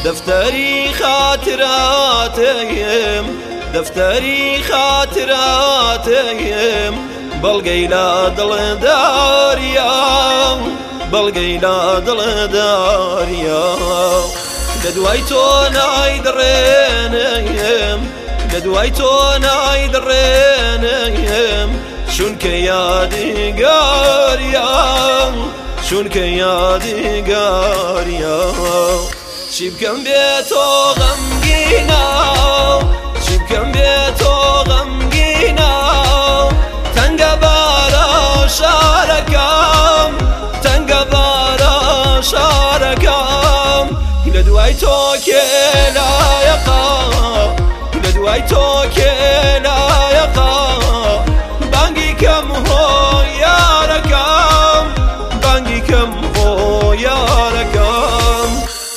دفتري خاطراتهم دفتري خاطراتهم بلقي لا دل داريا بلقي لا دل داريا لدويتو نايدرينهم لدويتو نايدرينهم شونك يا دي قاريا شونك يا دي قاريا شبكم بيتو غمقينا شبكم بيتو غمقينا تنقبارا شاركام تنقبارا شاركام لدويتو كيلا يقا لدويتو كيلا يقا بانقي كم هو يا ركام بانقي كم هو يا ركام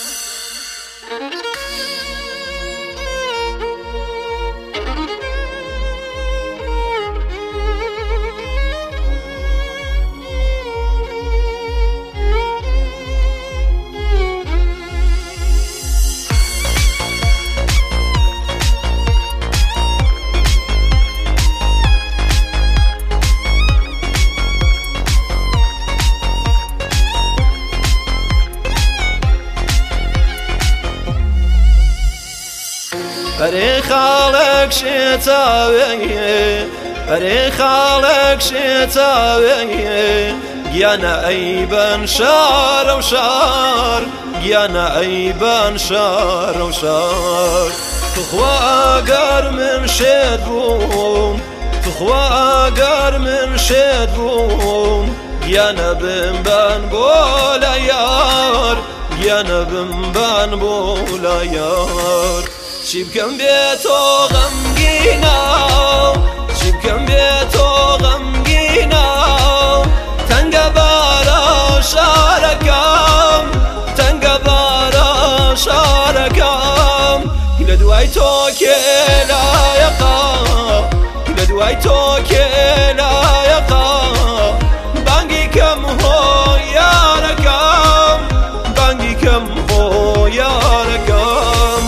أري خالك شتاوي أري خالك شتاوي يانا أيبان شار وشار يانا أيبان شار وشار تخوى قار من شدبوم تخوى قار من شدبوم يانا بنبان بولا يار يانا بنبان بولا يار شبكم بيتو غمقينا شبكم بيتو غمقينا تنقبارا شاركام تنقبارا شاركام لدويتو كيلا يقا لدويتو كيلا يقا بانقي كم هو يا ركام بانقي كم هو يا ركام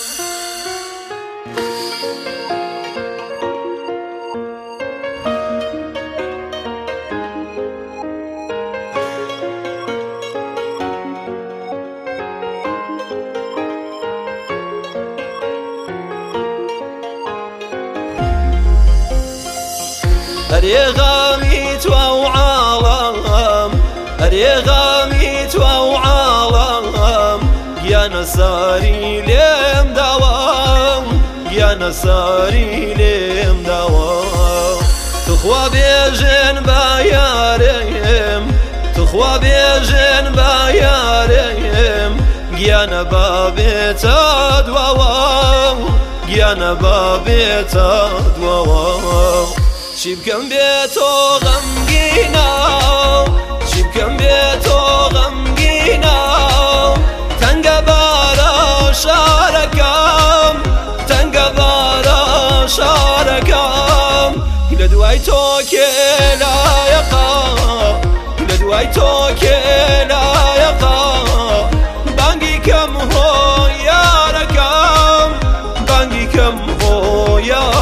أريغامي توعالم أريغامي توعالم يا نساري لم دوام يا نساري لم دوام تخوى بيجن بايارم تخوى بيجن بايارم يا نبابي تدوام يا نبابي تدوام شبكم بيتو غمقينا شبكم بيتو غمقينا تنقبارا شاركام تنقبارا شاركام لدويتو كيلا يقا لدويتو كيلا يقا بانقي كم هو يا ركام بانقي كم هو يا